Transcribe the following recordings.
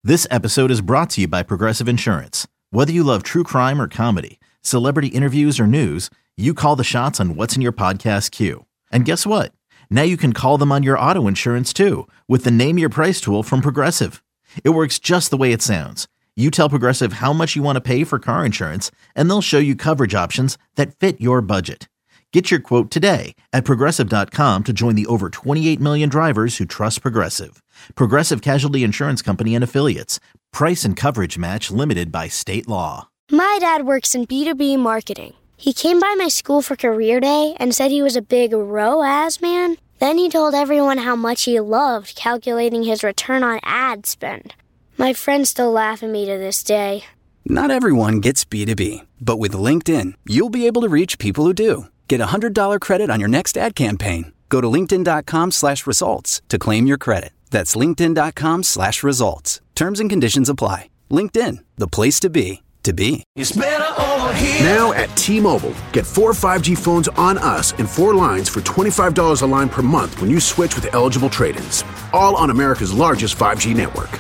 This episode is brought to you by Progressive Insurance. Whether you love true crime or comedy, celebrity interviews or news, you call the shots on what's in your podcast queue. And guess what? Now you can call them on your auto insurance too with the Name Your Price tool from Progressive. It works just the way it sounds. You tell Progressive how much you want to pay for car insurance, and they'll show you coverage options that fit your budget. Get your quote today at Progressive.com to join the over 28 million drivers who trust Progressive. Progressive Casualty Insurance Company and Affiliates. Price and coverage match limited by state law. My dad works in B2B marketing. He came by my school for career day and said he was a big ROAS man. Then he told everyone how much he loved calculating his return on ad spend. My friends still laugh at me to this day. Not everyone gets B2B, but with LinkedIn, you'll be able to reach people who do. Get a $100 credit on your next ad campaign. Go to linkedin.com/results to claim your credit. That's linkedin.com/results. Terms and conditions apply. LinkedIn, the place to be, to be. It's better over here. Now at T-Mobile, get 4 5G phones on us and 4 lines for $25 a line per month when you switch with eligible trade-ins. All on America's largest 5G network.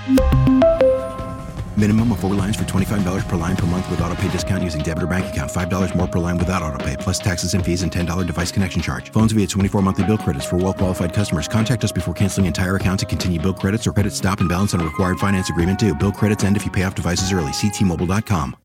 Minimum of 4 lines for $25 per line per month with autopay discount using debit or bank account. $5 more per line without autopay, plus taxes and fees and $10 device connection charge. Phones via 24 monthly bill credits for well-qualified customers. Contact us before canceling entire account to continue bill credits or credit stop and balance on a required finance agreement due. Bill credits end if you pay off devices early. See T-Mobile.com.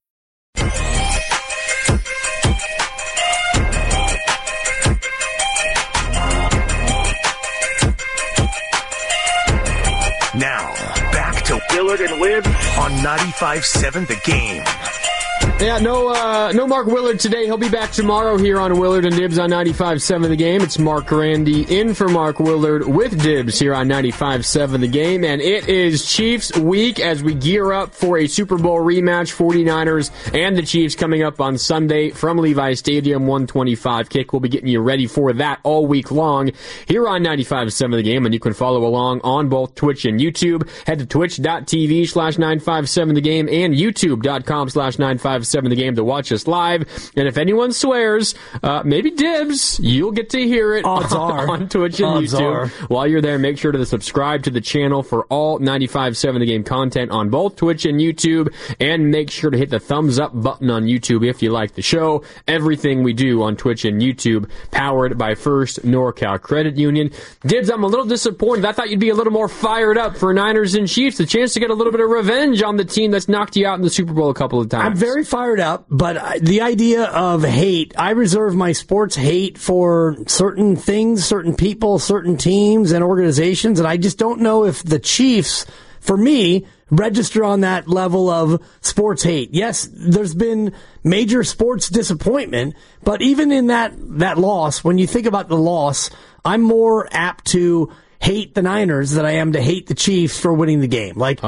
Now, back to Willard and Lib on 95.7 The Game. Yeah, no Mark Willard today. He'll be back tomorrow here on Willard and Dibs on 95.7 The Game. It's Mark Randy in for Mark Willard with Dibs here on 95.7 The Game. And it is Chiefs week as we gear up for a Super Bowl rematch. 49ers and the Chiefs coming up on Sunday from Levi Stadium, 1:25 kick. We'll be getting you ready for that all week long here on 95.7 The Game. And you can follow along on both Twitch and YouTube. Head to twitch.tv/957 The Game and youtube.com/957 The Game to watch us live. And if anyone swears, maybe Dibs, you'll get to hear it on Twitch and YouTube. While you're there, make sure to subscribe to the channel for all 95.7 The Game content on both Twitch and YouTube. And make sure to hit the thumbs up button on YouTube if you like the show. Everything we do on Twitch and YouTube, powered by First NorCal Credit Union. Dibs, I'm a little disappointed. I thought you'd be a little more fired up for Niners and Chiefs. The chance to get a little bit of revenge on the team that's knocked you out in the Super Bowl a couple of times. I'm very fired up, but the idea of hate, I reserve my sports hate for certain things, certain people, certain teams and organizations, and I just don't know if the Chiefs, for me, register on that level of sports hate. Yes, there's been major sports disappointment, but even in that loss, when you think about the loss, I'm more apt to hate the Niners than I am to hate the Chiefs for winning the game. Like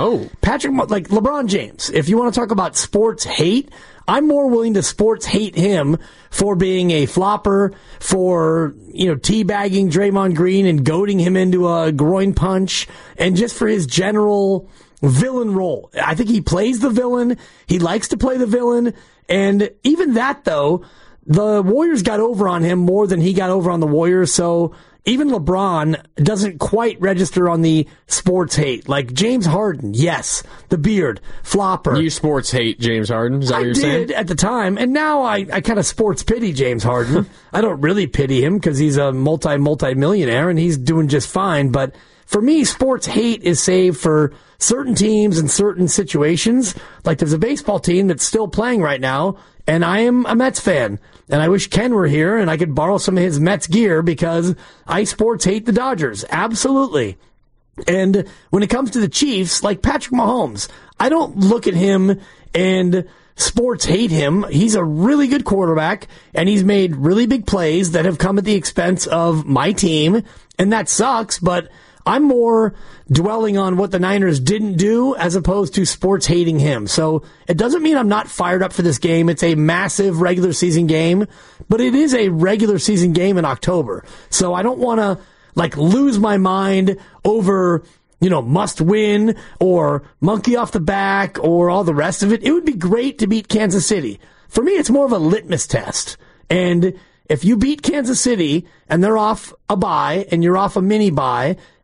LeBron James. If you want to talk about sports hate, I'm more willing to sports hate him for being a flopper, for, teabagging Draymond Green and goading him into a groin punch, and just for his general villain role. I think he plays the villain. He likes to play the villain. And even that, though, the Warriors got over on him more than he got over on the Warriors. So even LeBron doesn't quite register on the sports hate. Like James Harden, yes, the beard, flopper. You sports hate James Harden, is that what you're saying? I did at the time, and now I kind of sports pity James Harden. I don't really pity him because he's a multi-millionaire and he's doing just fine. But for me, sports hate is saved for certain teams and certain situations. Like there's a baseball team that's still playing right now, and I am a Mets fan. And I wish Ken were here and I could borrow some of his Mets gear because I sports hate the Dodgers. Absolutely. And when it comes to the Chiefs, like Patrick Mahomes, I don't look at him and sports hate him. He's a really good quarterback, and he's made really big plays that have come at the expense of my team, and that sucks, but I'm more dwelling on what the Niners didn't do as opposed to sports hating him. So it doesn't mean I'm not fired up for this game. It's a massive regular season game, but it is a regular season game in October. So I don't want to lose my mind over, must win or monkey off the back or all the rest of it. It would be great to beat Kansas City. For me, it's more of a litmus test. And if you beat Kansas City and they're off a bye and you're off a mini bye,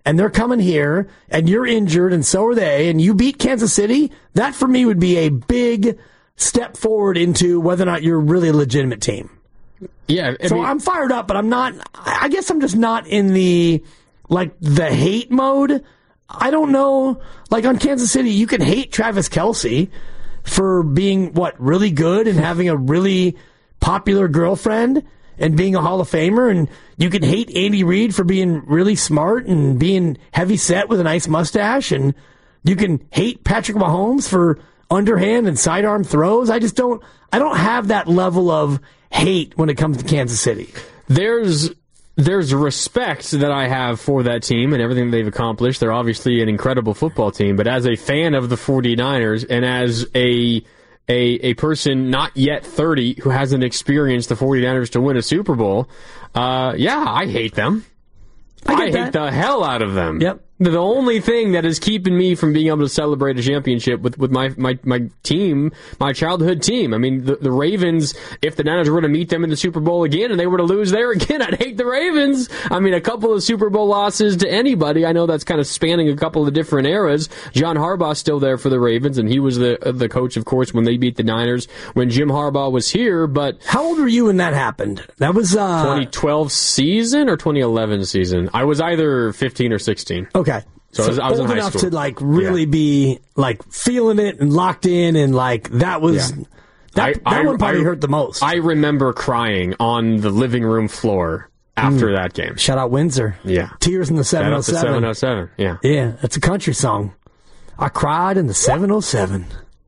and they're coming here, and you're injured, and so are they, and you beat Kansas City, that for me would be a big step forward into whether or not you're really a legitimate team. Yeah. So I'm fired up, but I guess I'm just not in the hate mode. I don't know. Like on Kansas City, you can hate Travis Kelce for being, really good and having a really popular girlfriend and being a Hall of Famer, and you can hate Andy Reid for being really smart and being heavy set with a nice mustache, and you can hate Patrick Mahomes for underhand and sidearm throws. I don't have that level of hate when it comes to Kansas City. There's respect that I have for that team and everything they've accomplished. They're obviously an incredible football team, but as a fan of the 49ers and as a person not yet 30 who hasn't experienced the 49ers to win a Super Bowl, I hate them. I hate the hell out of them. Yep. The only thing that is keeping me from being able to celebrate a championship with my team, my childhood team. I mean, the Ravens, if the Niners were to meet them in the Super Bowl again and they were to lose there again, I'd hate the Ravens. I mean, a couple of Super Bowl losses to anybody. I know that's kind of spanning a couple of different eras. John Harbaugh's still there for the Ravens, and he was the coach, of course, when they beat the Niners when Jim Harbaugh was here. But how old were you when that happened? That was 2012 season or 2011 season. I was either 15 or 16. Okay. So I was in high enough school. to really be feeling it and locked in, and that was that one probably hurt the most. I remember crying on the living room floor after that game. Shout out Windsor. Yeah. Tears in the 707. Shout out to 707. Yeah. Yeah, that's a country song. I cried in the 707.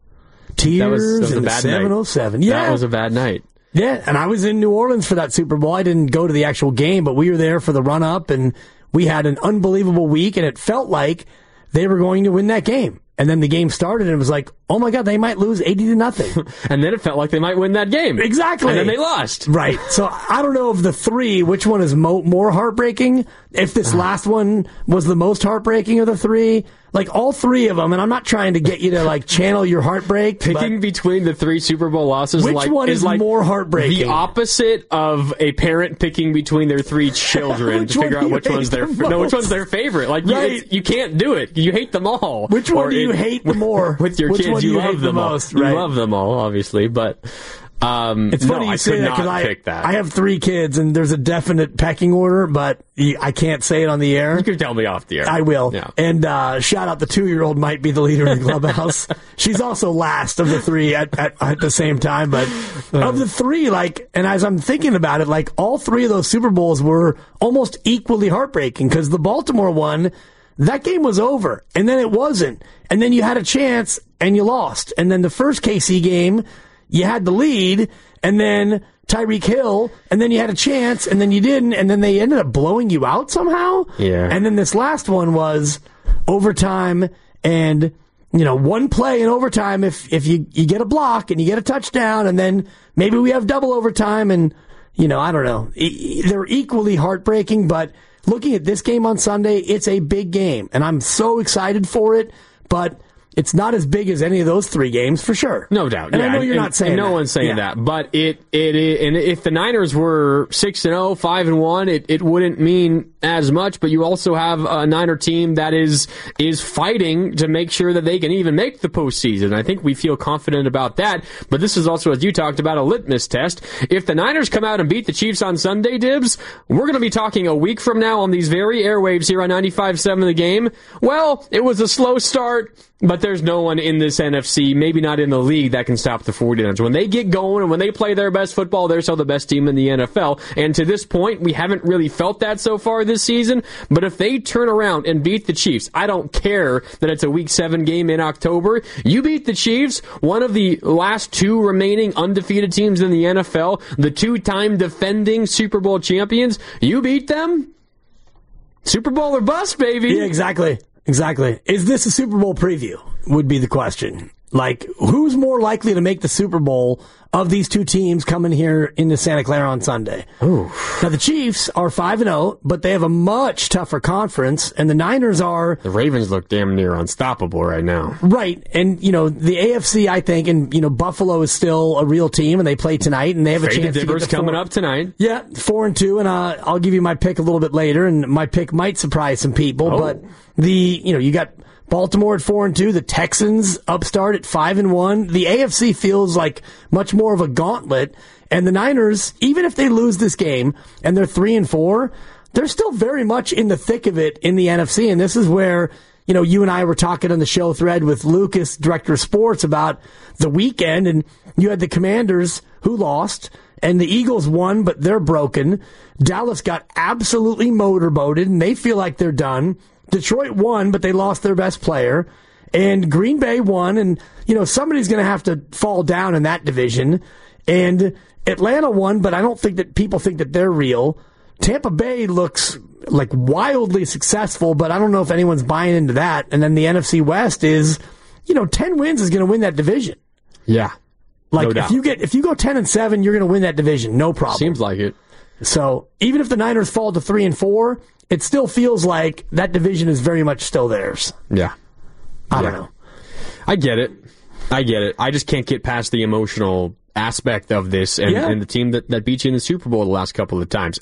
Tears in the 707. Yeah. That was a bad night. Yeah, and I was in New Orleans for that Super Bowl. I didn't go to the actual game, but we were there for the run-up, and we had an unbelievable week, and it felt like they were going to win that game. And then the game started, and it was like, oh my God, they might lose 80-0. And then it felt like they might win that game. Exactly. And then they lost. Right. So I don't know of the three, which one is more heartbreaking. If this last one was the most heartbreaking of the three, all three of them, and I'm not trying to get you to channel your heartbreak. Picking between the three Super Bowl losses, which one is more heartbreaking? The opposite of a parent picking between their three children to figure out which one's their favorite. You can't do it. You hate them all. Which one do you hate the more? With your kids, you love them all. Most, right? You love them all, obviously, but it's funny you say that because I have three kids and there's a definite pecking order, but I can't say it on the air. You can tell me off the air. I will. Yeah. And shout out, the 2-year-old might be the leader in the clubhouse. She's also last of the three at the same time, but of the three, and as I'm thinking about it, all three of those Super Bowls were almost equally heartbreaking because the Baltimore one, that game was over, and then it wasn't. And then you had a chance, and you lost. And then the first KC game, you had the lead, and then Tyreek Hill, and then you had a chance, and then you didn't, and then they ended up blowing you out somehow. Yeah. And then this last one was overtime, and one play in overtime, if you get a block and you get a touchdown, and then maybe we have double overtime, and I don't know. They're equally heartbreaking, but looking at this game on Sunday, it's a big game, and I'm so excited for it, but it's not as big as any of those three games, for sure. No doubt. And I know you're not saying that. No one's saying that. But it and if the Niners were 6-0, 5-1, it wouldn't mean as much. But you also have a Niner team that is fighting to make sure that they can even make the postseason. I think we feel confident about that. But this is also, as you talked about, a litmus test. If the Niners come out and beat the Chiefs on Sunday, Dibs, we're going to be talking a week from now on these very airwaves here on 95.7 The Game. Well, it was a slow start, but there's no one in this NFC, maybe not in the league, that can stop the 49ers. When they get going and when they play their best football, they're still the best team in the NFL. And to this point, we haven't really felt that so far this season. But if they turn around and beat the Chiefs, I don't care that it's a Week 7 game in October. You beat the Chiefs, one of the last two remaining undefeated teams in the NFL, the two-time defending Super Bowl champions. You beat them? Super Bowl or bust, baby. Yeah, exactly. Exactly. Is this a Super Bowl preview? Would be the question. Like, who's more likely to make the Super Bowl of these two teams coming here into Santa Clara on Sunday? Ooh. Now, the Chiefs are 5-0, but they have a much tougher conference, and the Niners are... The Ravens look damn near unstoppable right now. Right, and, the AFC, I think, and, Buffalo is still a real team, and they play tonight, and they have a chance to get coming up tonight. Yeah, 4-2, and I'll give you my pick a little bit later, and my pick might surprise some people, but you got... Baltimore at 4-2, the Texans upstart at 5-1. The AFC feels like much more of a gauntlet, and the Niners, even if they lose this game and they're 3-4, they're still very much in the thick of it in the NFC. And this is where, you and I were talking on the show thread with Lucas, director of sports, about the weekend, and you had the Commanders who lost, and the Eagles won, but they're broken. Dallas got absolutely motorboated, and they feel like they're done. Detroit won, but they lost their best player. And Green Bay won, and, somebody's going to have to fall down in that division. And Atlanta won, but I don't think that people think that they're real. Tampa Bay looks like wildly successful, but I don't know if anyone's buying into that. And then the NFC West is, 10 wins is going to win that division. Yeah. Like, no doubt. if you go 10-7, you're going to win that division. No problem. Seems like it. So even if the Niners fall to 3-4, it still feels like that division is very much still theirs. Yeah. I don't know. I get it. I just can't get past the emotional aspect of this and the team that beat you in the Super Bowl the last couple of times.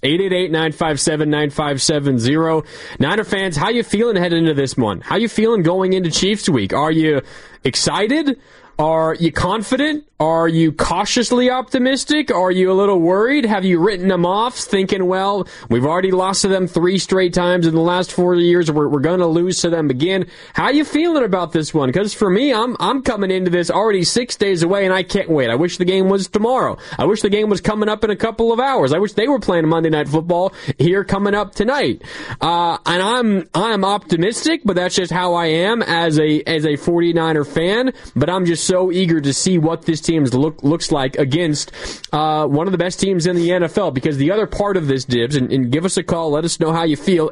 888-957-9570. Niner fans, how you feeling heading into this one? How you feeling going into Chiefs week? Are you excited? Are you confident? Are you cautiously optimistic? Are you a little worried? Have you written them off thinking, well, we've already lost to them 3 straight times in the last 4 years. We're going to lose to them again. How are you feeling about this one? Because for me, I'm coming into this already 6 days away, and I can't wait. I wish the game was tomorrow. I wish the game was coming up in a couple of hours. I wish they were playing Monday Night Football here coming up tonight. And I'm optimistic, but that's just how I am as a 49er fan. But I'm just so eager to see what this team looks like against one of the best teams in the NFL, because the other part of this, Dibs, and give us a call, let us know how you feel,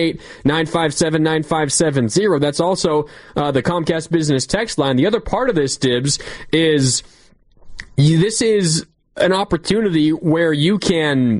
888-957-9570. That's also the Comcast Business text line. The other part of this, Dibs, is this is an opportunity where you can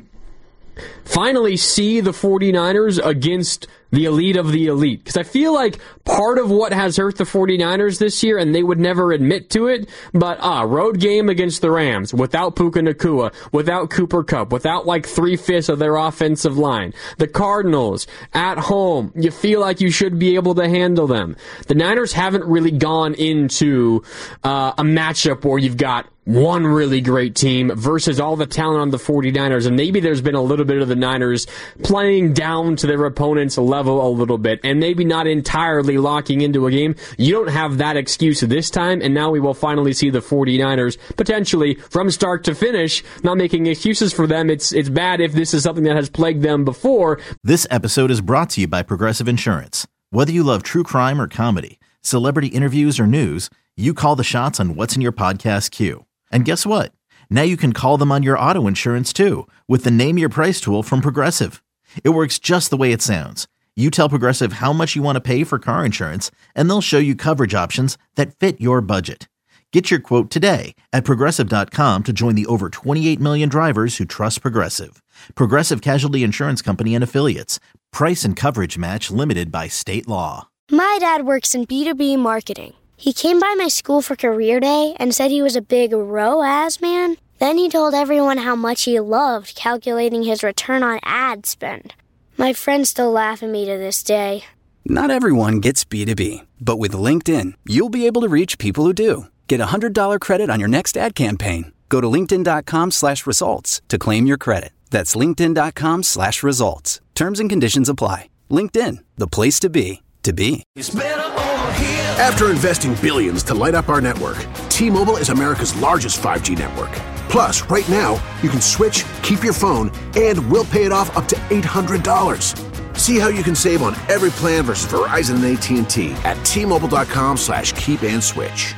finally see the 49ers against the elite of the elite. Because I feel like part of what has hurt the 49ers this year, and they would never admit to it, but road game against the Rams, without Puka Nacua, without Cooper Kupp, without like 3/5 of their offensive line. The Cardinals, at home, you feel like you should be able to handle them. The Niners haven't really gone into a matchup where you've got one really great team versus all the talent on the 49ers, and maybe there's been a little bit of the Niners playing down to their opponent's level a little bit, and maybe not entirely locking into a game. You don't have that excuse this time, and now we will finally see the 49ers potentially from start to finish, not making excuses for them. It's bad if this is something that has plagued them before. This episode is brought to you by Progressive Insurance. Whether you love true crime or comedy, celebrity interviews or news, you call the shots on what's in your podcast queue. And guess what? Now you can call them on your auto insurance too with the Name Your Price tool from Progressive. It works just the way it sounds. You tell Progressive how much you want to pay for car insurance, and they'll show you coverage options that fit your budget. Get your quote today at Progressive.com to join the over 28 million drivers who trust Progressive. Progressive Casualty Insurance Company and Affiliates. Price and coverage match limited by state law. My dad works in B2B marketing. He came by my school for career day and said he was a big ROAS man. Then he told everyone how much he loved calculating his return on ad spend. My friends still laugh at me to this day. Not everyone gets B2B, but with LinkedIn, you'll be able to reach people who do. Get a $100 credit on your next ad campaign. Go to linkedin.com/results to claim your credit. That's linkedin.com/results. Terms and conditions apply. LinkedIn, the place to be, to be. After investing billions to light up our network, T-Mobile is America's largest 5G network. Plus, right now, you can switch, keep your phone, and we'll pay it off up to $800. See how you can save on every plan versus Verizon and AT&T at T-Mobile.com/keep-and-switch.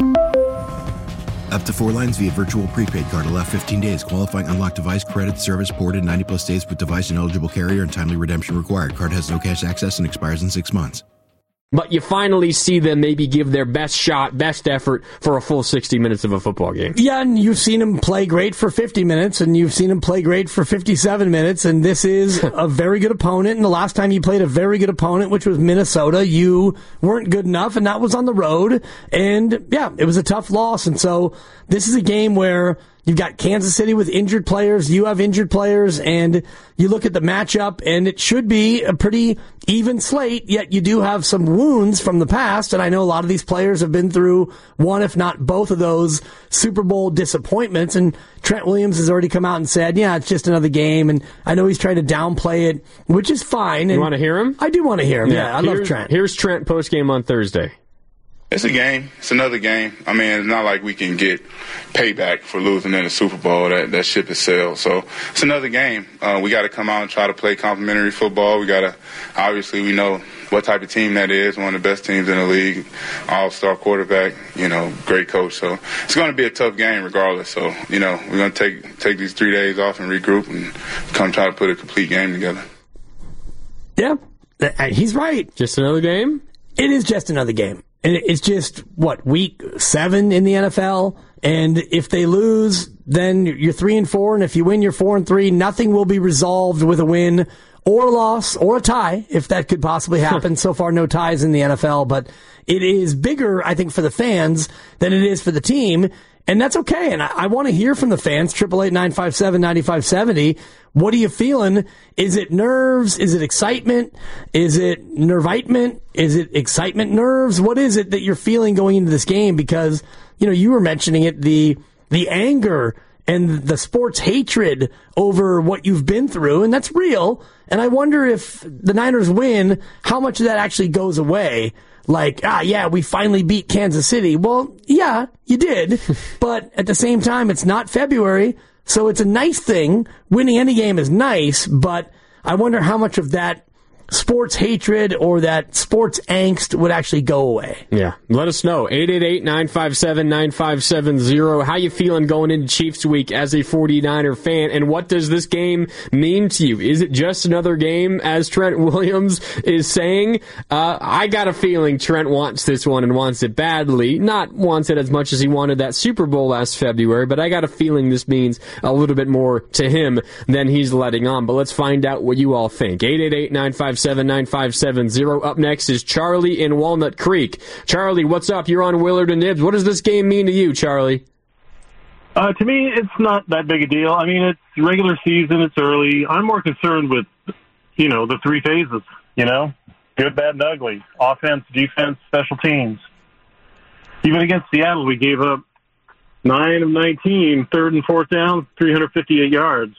Up to 4 lines via virtual prepaid card. Allow 15 days. Qualifying unlocked device credit service ported 90-plus days with device and eligible carrier and timely redemption required. Card has no cash access and expires in 6 months. but you finally see them maybe give their best shot, best effort for a full 60 minutes of a football game. Yeah, and you've seen them play great for 50 minutes, and you've seen them play great for 57 minutes, and this is a very good opponent, and the last time you played a very good opponent, which was Minnesota, you weren't good enough, and that was on the road, and yeah, it was a tough loss, and so this is a game where you've got Kansas City with injured players, you have injured players, and you look at the matchup, and it should be a pretty even slate, yet you do have some wounds from the past, and I know a lot of these players have been through one, if not both of those Super Bowl disappointments, and Trent Williams has already come out and said, yeah, it's just another game, and I know he's trying to downplay it, which is fine. You want to hear him? I do want to hear him, yeah I love Trent. Here's Trent post-game on Thursday. It's a game. It's another game. I mean, it's not like we can get payback for losing in the Super Bowl. That ship has sailed. So it's another game. We got to come out and try to play complimentary football. We got to, obviously, we know what type of team that is. One of the best teams in the league. All-star quarterback. Great coach. So it's going to be a tough game regardless. So we're going to take these 3 days off and regroup and come try to put a complete game together. Yeah, he's right. Just another game? It is just another game. And it's just, week 7 in the NFL? And if they lose, then you're 3-4, and if you win, you're 4-3. Nothing will be resolved with a win or a loss or a tie, if that could possibly happen. So far, no ties in the NFL, but it is bigger, I think, for the fans than it is for the team, and that's okay. And I want to hear from the fans, 888-957-9570. What are you feeling? Is it nerves? Is it excitement? Is it nervitement? Is it excitement nerves? What is it that you're feeling going into this game? Because, you were mentioning it, the anger and the sports hatred over what you've been through, and that's real. And I wonder if the Niners win, how much of that actually goes away. Like, we finally beat Kansas City. Well, yeah, you did. But at the same time, it's not February. So it's a nice thing. Winning any game is nice, but I wonder how much of that sports hatred or that sports angst would actually go away. Yeah. Let us know. 888-957-9570. How you feeling going into Chiefs week as a 49er fan? And what does this game mean to you? Is it just another game, as Trent Williams is saying? I got a feeling Trent wants this one and wants it badly. Not wants it as much as he wanted that Super Bowl last February, but I got a feeling this means a little bit more to him than he's letting on. But let's find out what you all think. 888-957-9570. Up next is Charlie in Walnut Creek. Charlie, what's up? You're on Willard and Nibs. What does this game mean to you, Charlie? To me, it's not that big a deal. I mean, it's regular season. It's early. I'm more concerned with, the 3 phases, good, bad, and ugly. Offense, defense, special teams. Even against Seattle, we gave up 9 of 19, 3rd and 4th down, 358 yards.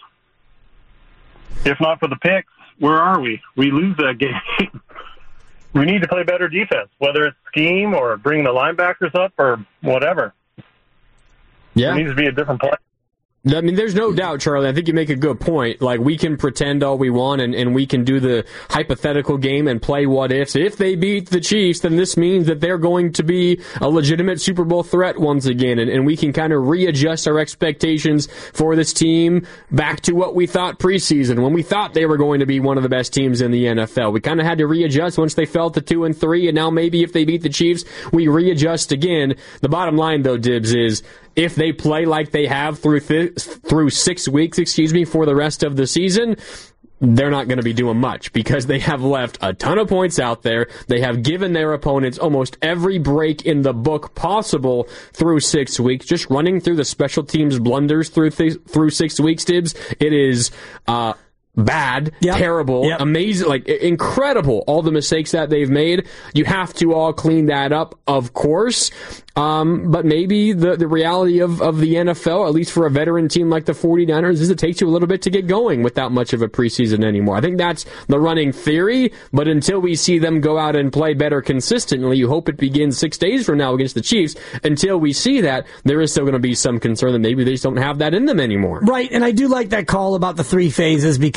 If not for the picks, where are we? We lose that game. We need to play better defense, whether it's scheme or bring the linebackers up or whatever. Yeah. It needs to be a different play. I mean, there's no doubt, Charlie. I think you make a good point. Like, we can pretend all we want, and we can do the hypothetical game and play what ifs. If they beat the Chiefs, then this means that they're going to be a legitimate Super Bowl threat once again, and we can kind of readjust our expectations for this team back to what we thought preseason, when we thought they were going to be one of the best teams in the NFL. We kind of had to readjust once they fell to 2-3, and now maybe if they beat the Chiefs, we readjust again. The bottom line, though, Dibs, is if they play like they have through 6 weeks, for the rest of the season, they're not going to be doing much because they have left a ton of points out there. They have given their opponents almost every break in the book possible through 6 weeks. Just running through the special teams blunders through 6 weeks, Dibs, it is bad, terrible, amazing, incredible, all the mistakes that they've made. You have to all clean that up, of course. But maybe the reality of the NFL, at least for a veteran team like the 49ers, is it takes you a little bit to get going without much of a preseason anymore. I think that's the running theory, but until we see them go out and play better consistently, you hope it begins 6 days from now against the Chiefs. Until we see that, there is still going to be some concern that maybe they just don't have that in them anymore. Right, and I do like that call about the 3 phases because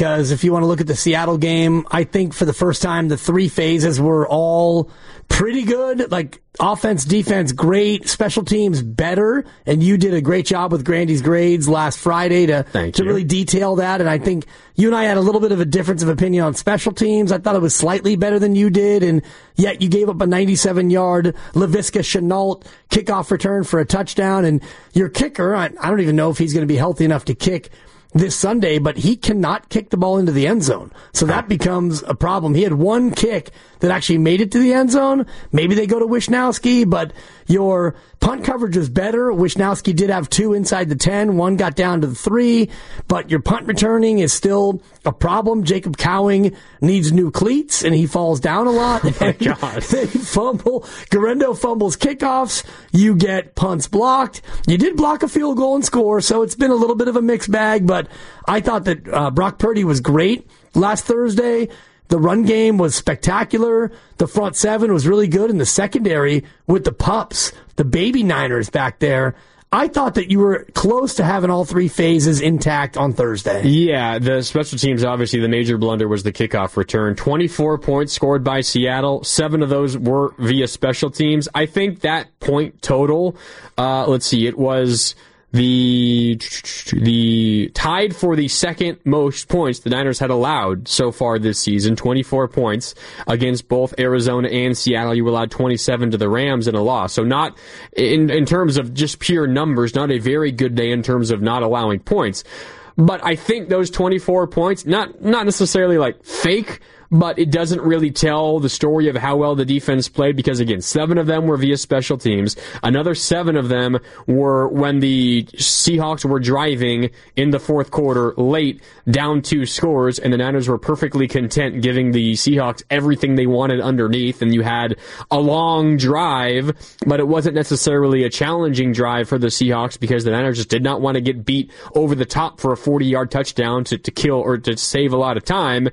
because if you want to look at the Seattle game, I think for the first time the three phases were all pretty good. Like offense, defense, great. Special teams, better. And you did a great job with Grandy's grades last Friday to really detail that. And I think you and I had a little bit of a difference of opinion on special teams. I thought it was slightly better than you did, and yet you gave up a 97-yard Laviska Shenault kickoff return for a touchdown. And your kicker, I don't even know if he's going to be healthy enough to kick this Sunday, but he cannot kick the ball into the end zone. So that becomes a problem. He had one kick that actually made it to the end zone. Maybe they go to Wisnowski, but your punt coverage was better. Wisnowski did have 2 inside the 10. One got down to the 3, but your punt returning is still a problem. Jacob Cowing needs new cleats, and he falls down a lot. Oh my God. They fumble. Garendo fumbles kickoffs. You get punts blocked. You did block a field goal and score, so it's been a little bit of a mixed bag, but I thought that Brock Purdy was great last Thursday. The run game was spectacular. The front seven was really good in the secondary with the pups, the baby Niners back there. I thought that you were close to having all three phases intact on Thursday. Yeah, the special teams, obviously, the major blunder was the kickoff return. 24 points scored by Seattle. 7 of those were via special teams. I think that point total, it was the tied for the second most points the Niners had allowed so far this season, 24 points against both Arizona and Seattle. You allowed 27 to the Rams in a loss. So not, in terms of just pure numbers, not a very good day in terms of not allowing points. But I think those 24 points, not necessarily like fake, but it doesn't really tell the story of how well the defense played because, again, 7 of them were via special teams. Another 7 of them were when the Seahawks were driving in the fourth quarter late, down 2 scores, and the Niners were perfectly content giving the Seahawks everything they wanted underneath, and you had a long drive, but it wasn't necessarily a challenging drive for the Seahawks because the Niners just did not want to get beat over the top for a 40-yard touchdown to kill or to save a lot of time.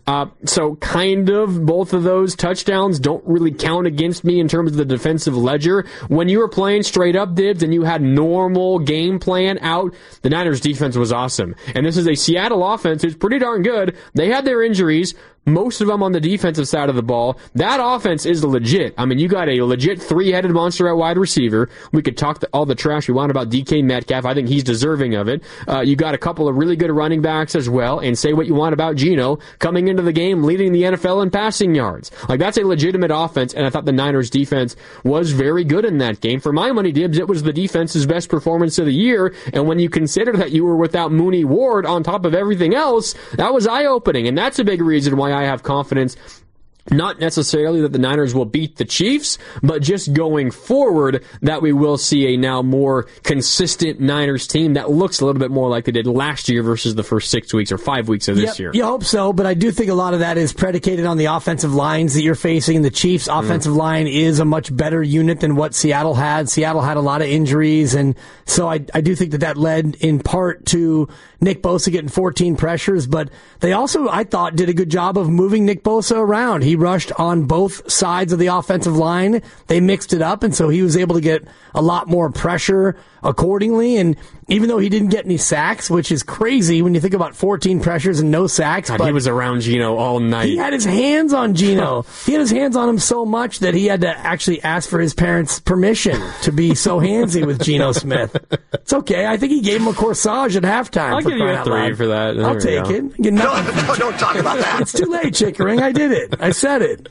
So kind of both of those touchdowns don't really count against me in terms of the defensive ledger. When you were playing straight up, Dibs, and you had normal game plan out, the Niners defense was awesome. And this is a Seattle offense who's pretty darn good. They had their injuries, most of them on the defensive side of the ball. That offense is legit. I mean, you got a legit 3-headed monster at wide receiver. We could talk all the trash we want about DK Metcalf. I think he's deserving of it. You got a couple of really good running backs as well, and say what you want about Geno coming into the game, leading the NFL in passing yards. Like, that's a legitimate offense, and I thought the Niners defense was very good in that game. For my money, Dibs, it was the defense's best performance of the year, and when you consider that you were without Mooney Ward on top of everything else, that was eye-opening, and that's a big reason why I have confidence, not necessarily that the Niners will beat the Chiefs, but just going forward that we will see a now more consistent Niners team that looks a little bit more like they did last year versus the first 6 weeks or 5 weeks of this year. You hope so, but I do think a lot of that is predicated on the offensive lines that you're facing. The Chiefs' offensive line is a much better unit than what Seattle had. Seattle had a lot of injuries, and so I do think that led in part to Nick Bosa getting 14 pressures, but they also, I thought, did a good job of moving Nick Bosa around. He rushed on both sides of the offensive line. They mixed it up, and so he was able to get a lot more pressure accordingly. And even though he didn't get any sacks, which is crazy when you think about 14 pressures and no sacks. God, he was around Geno all night. He had his hands on Geno. He had his hands on him so much that he had to actually ask for his parents' permission to be so handsy with Geno Smith. It's okay. I think he gave him a corsage at halftime. I'll give you a 3 for that. I'll take it. Don't talk about that. It's too late, Chickering. I did it. I said it.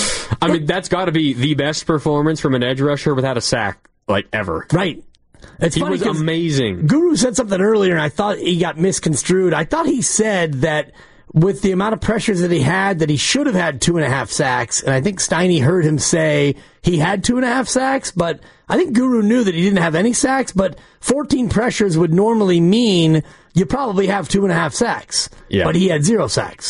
I mean, that's got to be the best performance from an edge rusher without a sack, like, ever. Right. He was amazing. Guru said something earlier, and I thought he got misconstrued. I thought he said that with the amount of pressures that he had, that he should have had 2.5 sacks. And I think Steiny heard him say he had 2.5 sacks, but I think Guru knew that he didn't have any sacks, but 14 pressures would normally mean you probably have 2.5 sacks. Yeah. But he had 0 sacks.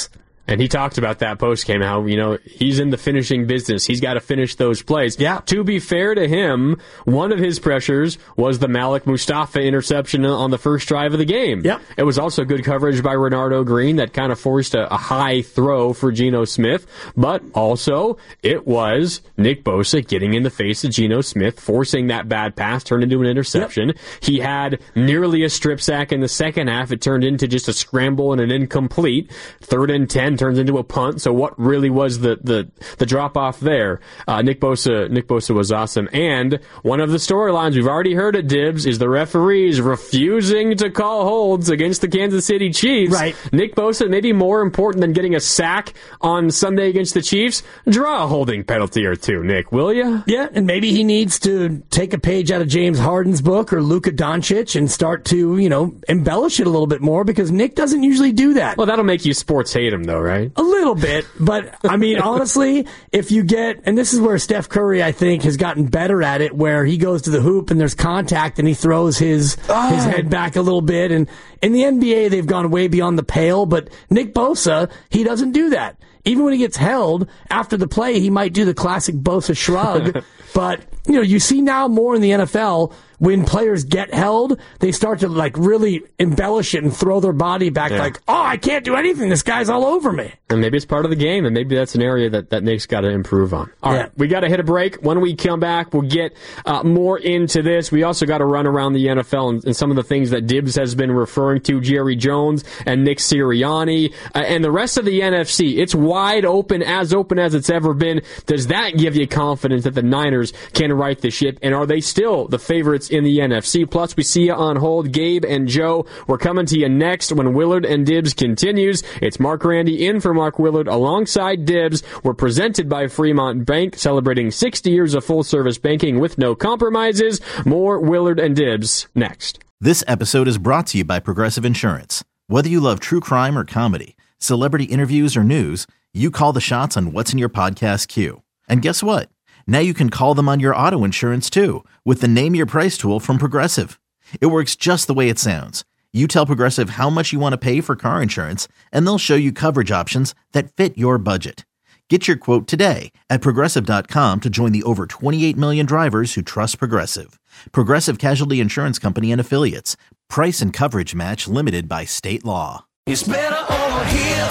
And he talked about that post-game, how, he's in the finishing business. He's got to finish those plays. Yeah. To be fair to him, one of his pressures was the Malik Mustafa interception on the first drive of the game. Yep. It was also good coverage by Renardo Green that kind of forced a high throw for Geno Smith. But also, it was Nick Bosa getting in the face of Geno Smith, forcing that bad pass, turned into an interception. Yep. He had nearly a strip sack in the second half. It turned into just a scramble and an incomplete. 3rd and 10 turns into a punt. So what really was the drop off there? Nick Bosa was awesome. And one of the storylines, we've already heard it, Dibs, is the referees refusing to call holds against the Kansas City Chiefs. Right. Nick Bosa, maybe more important than getting a sack on Sunday against the Chiefs, draw a holding penalty or two, Nick, will you? Yeah, and maybe he needs to take a page out of James Harden's book or Luka Doncic and start to, embellish it a little bit more, because Nick doesn't usually do that. Well, that'll make you sports hate him, though, right? A little bit, but honestly, if you get, and this is where Steph Curry, I think, has gotten better at it, where he goes to the hoop and there's contact and he throws his head back a little bit. And in the NBA, they've gone way beyond the pale, but Nick Bosa, he doesn't do that. Even when he gets held after the play, he might do the classic Bosa shrug. But, you see now more in the NFL, when players get held, they start to really embellish it and throw their body back I can't do anything. This guy's all over me. And maybe it's part of the game, and maybe that's an area that Nick's got to improve on. All right, we got to hit a break. When we come back, we'll get more into this. We also got to run around the NFL and some of the things that Dibs has been referring to, Jerry Jones and Nick Sirianni, and the rest of the NFC. It's wide open as it's ever been. Does that give you confidence that the Niners can right the ship, and are they still the favorites in the NFC? Plus, we see you on hold. Gabe and Joe, we're coming to you next when Willard and Dibs continues. It's Mark Randy in for Mark Willard alongside Dibs. We're presented by Fremont Bank, celebrating 60 years of full-service banking with no compromises. More Willard and Dibs next. This episode is brought to you by Progressive Insurance. Whether you love true crime or comedy, celebrity interviews or news, you call the shots on what's in your podcast queue. And guess what? Now you can call them on your auto insurance too, with the Name Your Price tool from Progressive. It works just the way it sounds. You tell Progressive how much you want to pay for car insurance, and they'll show you coverage options that fit your budget. Get your quote today at Progressive.com to join the over 28 million drivers who trust Progressive. Progressive Casualty Insurance Company and Affiliates. Price and coverage match limited by state law. It's better over here.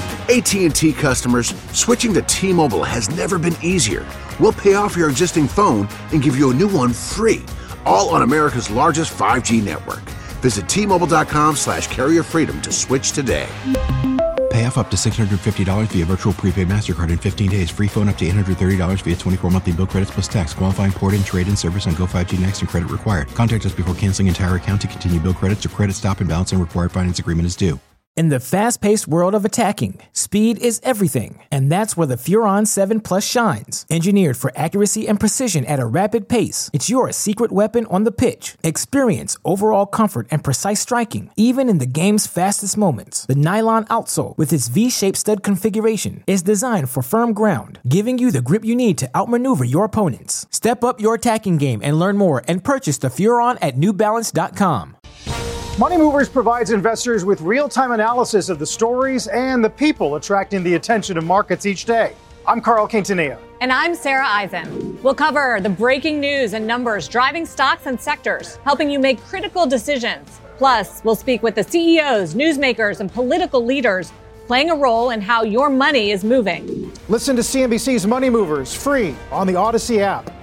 AT&T customers, switching to T-Mobile has never been easier. We'll pay off your existing phone and give you a new one free, all on America's largest 5G network. Visit T-Mobile.com/carrier freedom to switch today. Pay off up to $650 via virtual prepaid MasterCard in 15 days. Free phone up to $830 via 24 monthly bill credits plus tax. Qualifying port and trade-in service on Go 5G Next and credit required. Contact us before canceling entire account to continue bill credits or credit stop and balance and required finance agreement is due. In the fast-paced world of attacking, speed is everything, and that's where the Furon 7 Plus shines. Engineered for accuracy and precision at a rapid pace, it's your secret weapon on the pitch. Experience overall comfort and precise striking, even in the game's fastest moments. The nylon outsole, with its V-shaped stud configuration, is designed for firm ground, giving you the grip you need to outmaneuver your opponents. Step up your attacking game and learn more and purchase the Furon at NewBalance.com. Money Movers provides investors with real-time analysis of the stories and the people attracting the attention of markets each day. I'm Carl Quintanilla. And I'm Sarah Eisen. We'll cover the breaking news and numbers driving stocks and sectors, helping you make critical decisions. Plus, we'll speak with the CEOs, newsmakers, and political leaders playing a role in how your money is moving. Listen to CNBC's Money Movers free on the Odyssey app.